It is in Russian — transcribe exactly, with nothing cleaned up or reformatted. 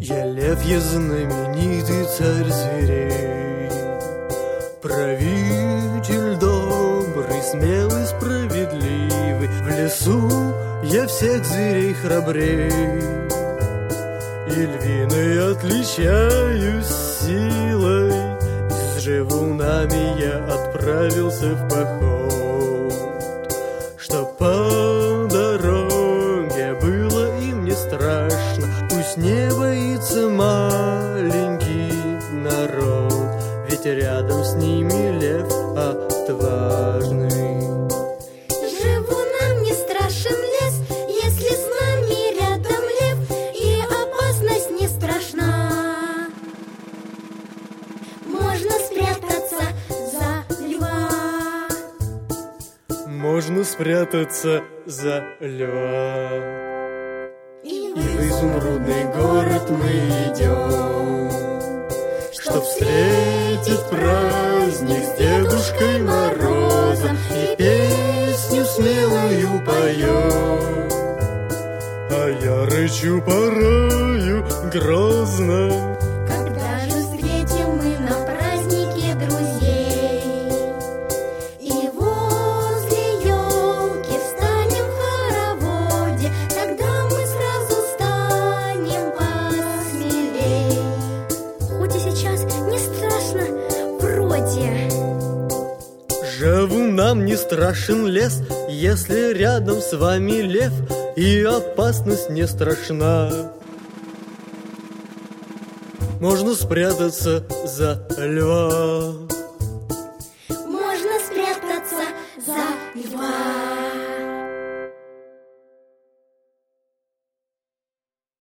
Я лев, я знаменитый царь зверей, правитель добрый, смелый, справедливый. В лесу я всех зверей храбрей, и львиной отличаюсь силой. С живунами я отправился в поход, чтоб по дороге было им не страшно. Пусть не боится маленький народ, ведь рядом с ними лев отважный. Живунам не страшен лес, если с нами рядом лев, и опасность не страшна. Можно спрятаться за льва. Можно спрятаться за льва. И в изумрудный город мы идем, чтоб встретить праздник с Дедушкой Морозом, и песню смелую поем. А я рычу порою грозно, когда же встретим мы на празднике друзей, и возле елки встанем в хороводе, тогда мы сразу станем посмелей. Хоть и сейчас не страшно, вроде. живунам не страшен лес, если рядом с вами лев, и опасность не страшна. Можно спрятаться за льва.